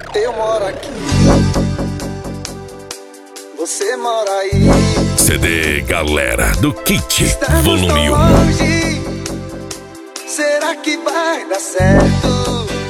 Eu moro aqui, você mora aí. CD Galera do Kit, Estamos volume 1. longe, será que vai dar certo?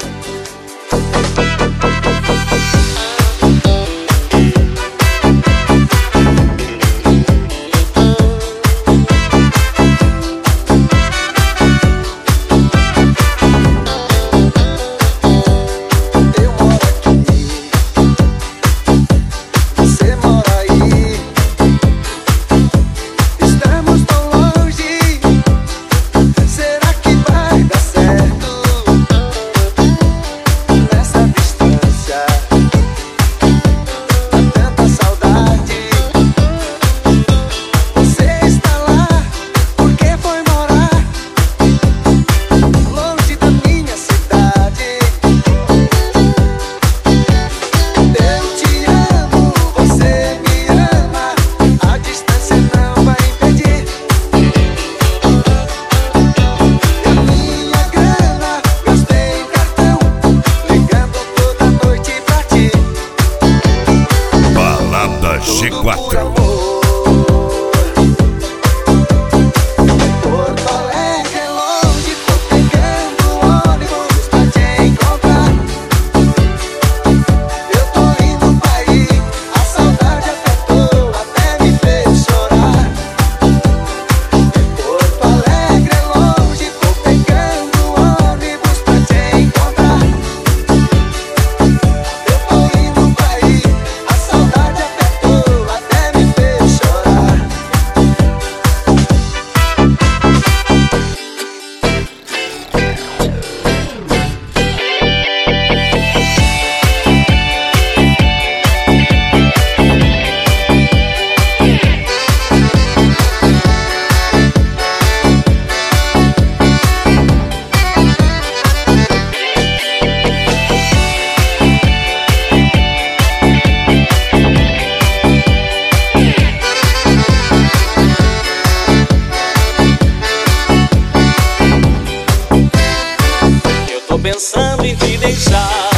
G4. Pensando em te deixar,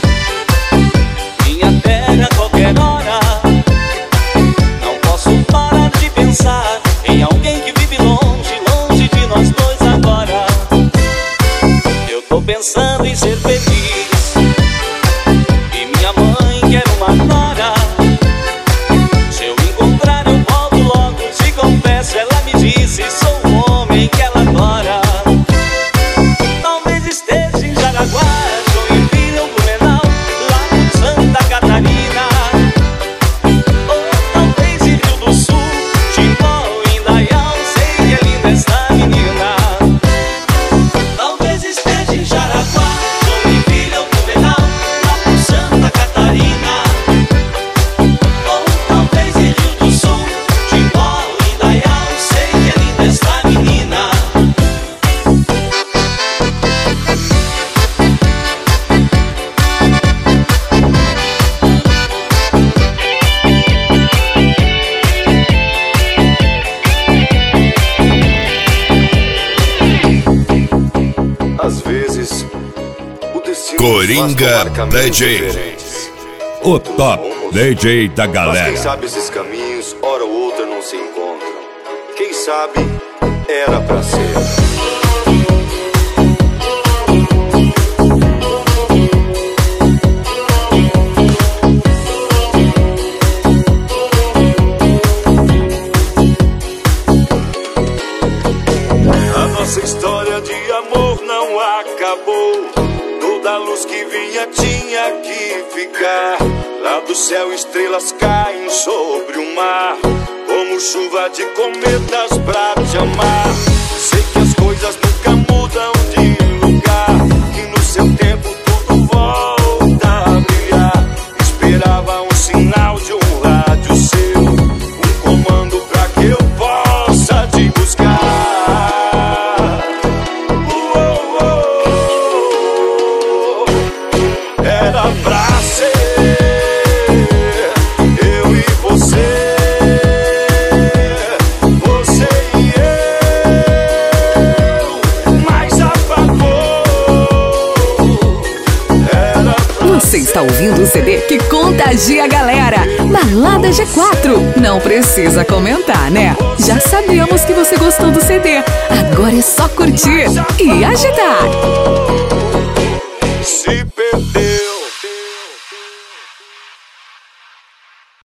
minha terra a qualquer hora. Não posso parar de pensar em alguém que vive longe, longe de nós dois agora. Eu tô pensando em ser feliz e minha mãe quer uma nora. Se eu encontrar eu volto logo, te confesso, ela me disse, sou o homem que ela adora. Talvez esteja em Jaraguá, Joinville ou Blumenau, lá em Santa Catarina, ou talvez em Rio do Sul, Timbó ou Indaial, sei que é linda esta menina. Talvez esteja em Jaraguá, Joinville ou Blumenau, lá em Santa Catarina, ou talvez em Rio do Sul, Timbó ou Indaial, sei que é linda esta menina. Às vezes, o destino Coringa nos faz tomar caminhos DJ, diferentes. o top DJ da Mas galera. quem sabe esses caminhos, hora ou outra, não se encontram. Quem sabe, era pra ser. A nossa história de amor não acabou. Toda a luz que vinha tinha que ficar. Lá do céu estrelas caem sobre o mar, como chuva de cometas pra te amar. Sei que as coisas nunca mudam de lugar, que no seu tempo tudo volta a brilhar. Esperava um sinal de um rádio seu, um comando pra que eu possa te buscar. Era pra ser eu e você, você e eu, mas apagou. Era pra Você está ouvindo o CD que contagia a galera. Balada G4. Não precisa comentar, né? Já sabíamos que você gostou do CD. Agora é só curtir e agitar.